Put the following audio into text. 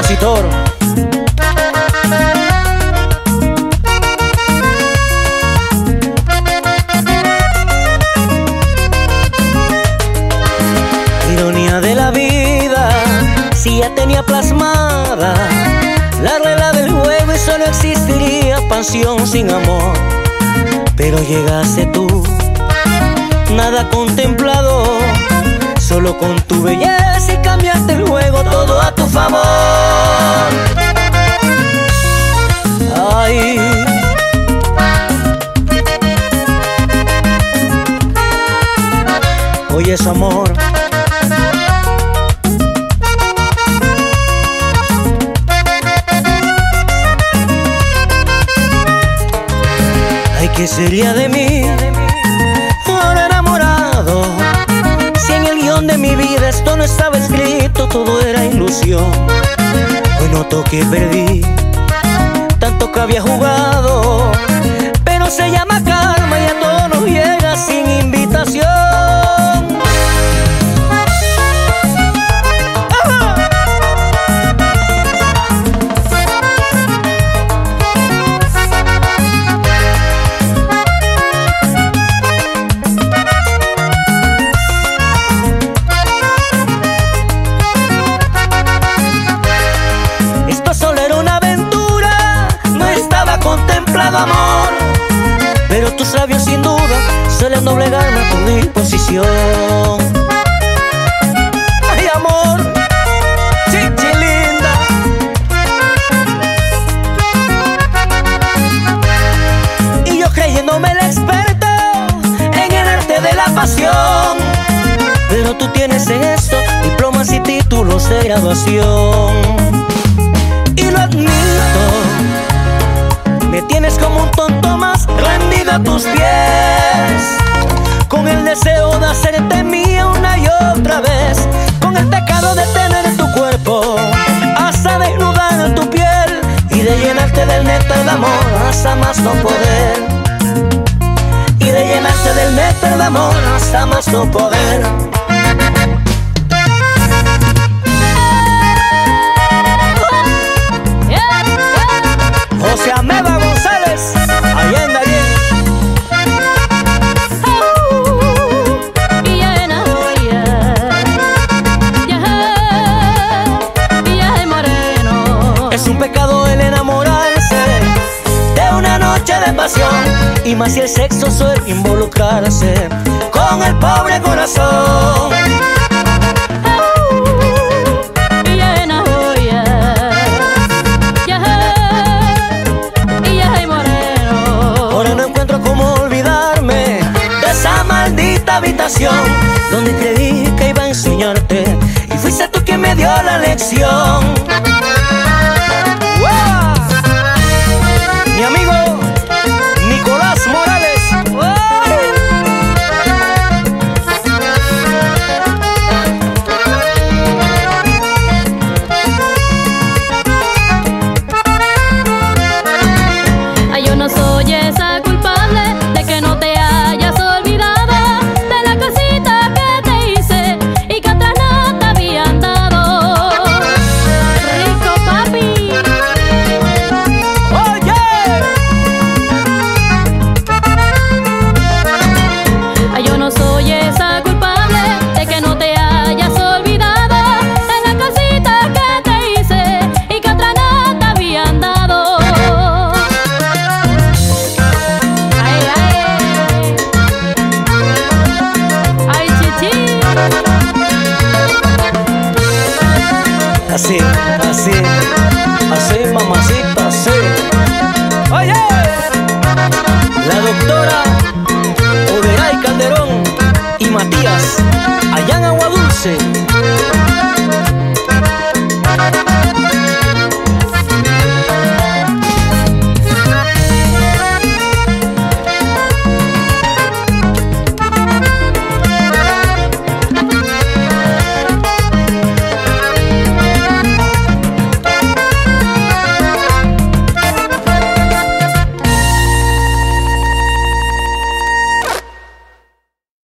compositor. Ironía de la vida, si ya tenía plasmada la regla del juego y solo existiría pasión sin amor. Pero llegaste tú, nada contemplado, solo con tu belleza y cambiaste el juego todo a tu favor. Ay, oye, es amor. Ay, ¿qué sería de mí ahora enamorado? Si en el guión de mi vida esto no estaba escrito, todo era ilusión. Hoy noto que perdí tanto que había jugado, pero se llama karma y a todo nos llega sin invitación. Amor, pero tus labios sin duda suelen doblegarme a tu disposición. Ay, amor, chichi linda. Y yo creyéndome el experto en el arte de la pasión, pero tú tienes en esto diplomas y títulos de graduación. Y lo admito, me tienes como un tonto más rendido a tus pies, con el deseo de hacerte mía una y otra vez, con el pecado de tener tu cuerpo hasta desnudar tu piel y de llenarte del néctar de amor hasta más no poder, y de llenarte del néctar de amor hasta más no poder. José Ameba González, Allende, es un pecado el enamorarse de una noche de pasión, y más si el sexo suele involucrarse con el pobre corazón. Habitación donde creí que iba a enseñarte y fuiste tú quien me dio la lección. ¡Wow! Mi amigo Nicolás Morales. Ay, yo no soy esa culpable de que no te hayas olvidado así.